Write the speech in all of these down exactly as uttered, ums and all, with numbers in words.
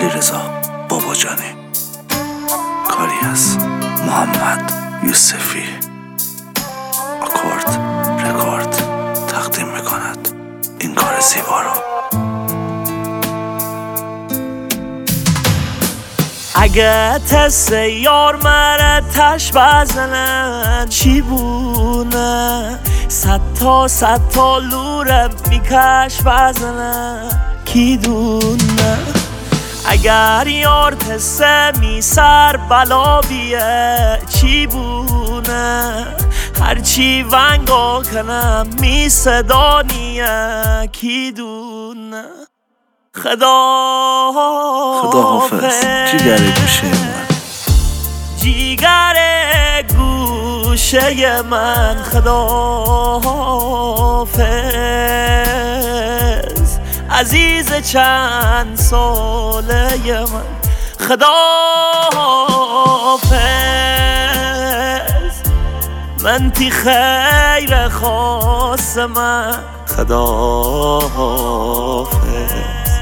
علیرضا باباجانی. کاری از محمد یوسفی. آکورد رکورد تقدیم میکند این کار زیبا رو. اگه تست یار مره تش بزنن چی بونه؟ صد تا صد تا لورم میکش بزنن کی دونه؟ اگر یار تست می سر بلا بیه چی بونه؟ هرچی ونگا کنم می صدانیه کی دونه؟ خدا خدا حافظ جیگر گوشه من، جیگر گوشه من. خدا حافظ عزیز چند ساله من. خدا حافظ من تی خیر خاص من. خدا حافظ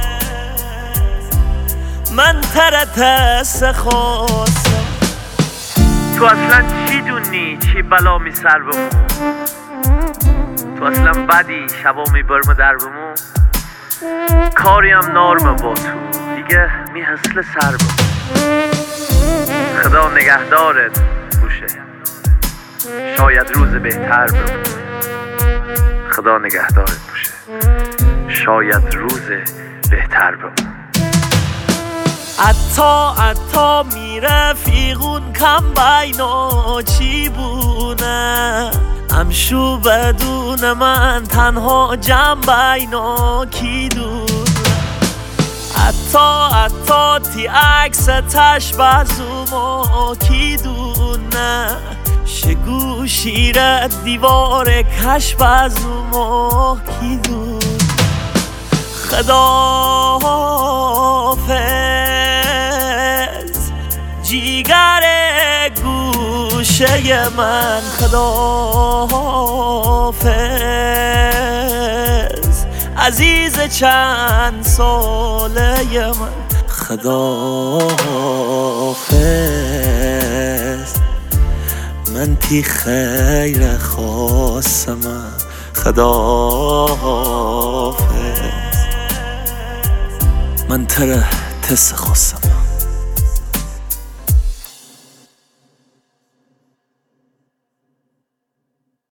من ترتس خواستم. تو اصلا چی دونی چی بلا می سر بمون؟ تو اصلا بدی شبا می برم در بمون؟ کاریم نارم با تو دیگه می حسل سر بمون. خدا نگهدارت بوشه شاید روز بهتر بمون. خدا نگهدارت بوشه شاید روز بهتر بمون. عطا عطا میره فیغون کم بینا چی بونه؟ امشو بدون من تنها جمع بینا کی دونه؟ عطا عطا تی عکس تش بزوما کی دونه؟ شگو شیر دیوار کش بزوما کی دونه؟ خدا حافظ جیگر گوشه من. خدا حافظ عزیز چند ساله من. خدا حافظ من تی خیر خاص من. خدا حافظ من تره تس خواستم.